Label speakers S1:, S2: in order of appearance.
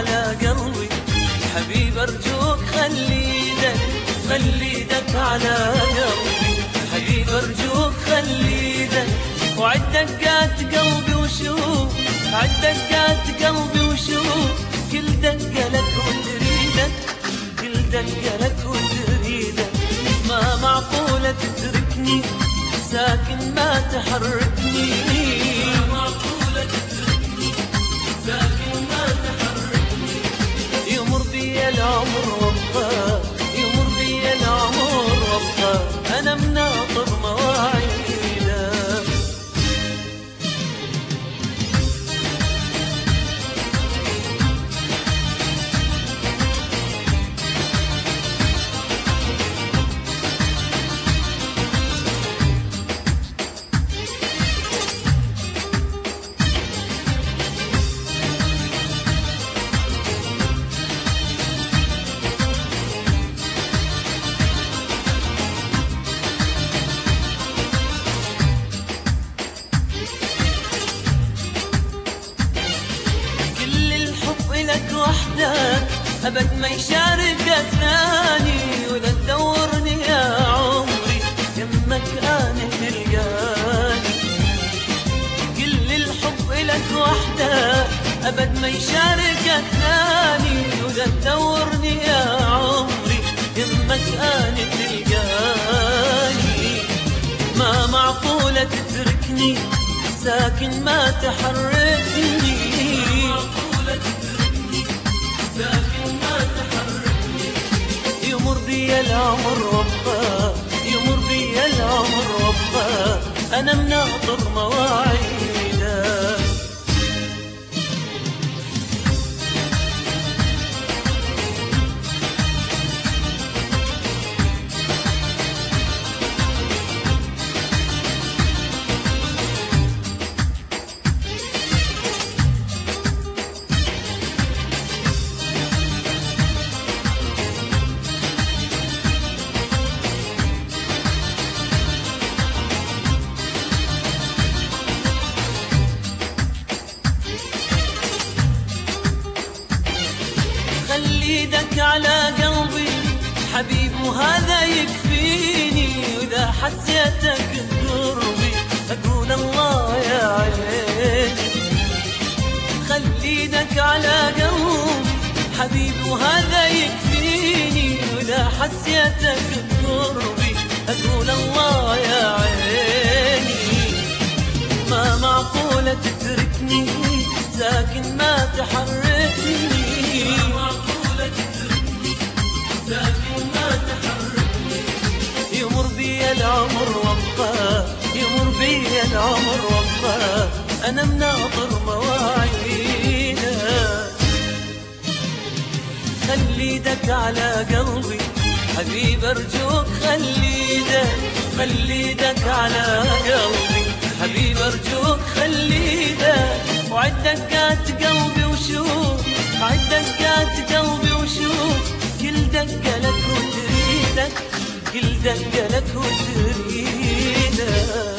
S1: على قلبي حبيب أرجوك خلي ايدك على قلبي حبيب أرجوك خلي ايدك وعد دقات قلبي وشوف عد دقات قلبي وشوف كل دقة لك وتريدك كل دقة لك وتريدك ما معقولة تتركني ساكن ما تحركني ما معقولة تتركني ساكن ما تحركني يمر بي العمر وابقى يمر بي العمر وابقى أنا مناطر مواعيدك لك وحدك أبد ما يشاركك ثاني ولا تدورني يا عمري يمك أنا تلقاني كل الحب لك وحدك أبد ما يشاركك ثاني ولا تدورني يا عمري يمك أنا تلقاني ما معقولة تتركني ساكن ما تحركني ساكن ما تحركني يمر بي العمر وابقى يمر بي العمر وابقى أنا مناطر مواعيدك خلي ايدك على قلبي حبيب وهذا يكفيني واذا حسيتك بقربي اقول الله يا عيني خلي ايدك على قلبي حبيب وهذا يكفيني واذا حسيتك بقربي اقول الله يا عيني ما معقولة تتركني ساكن ما تحركني ساكن ما تحركني يمر بي العمر وابقى يمر بي العمر وابقى أنا مناطر مواعيدك خلي ايدك على قلبي حبيب أرجوك خلي ايدك على قلبي حبيب أرجوك خلي ايدك وعد دقات قلبي وشوف عد دقات قلبي وشوف كل دقة لك وتريدك كل دقة لك وتريدك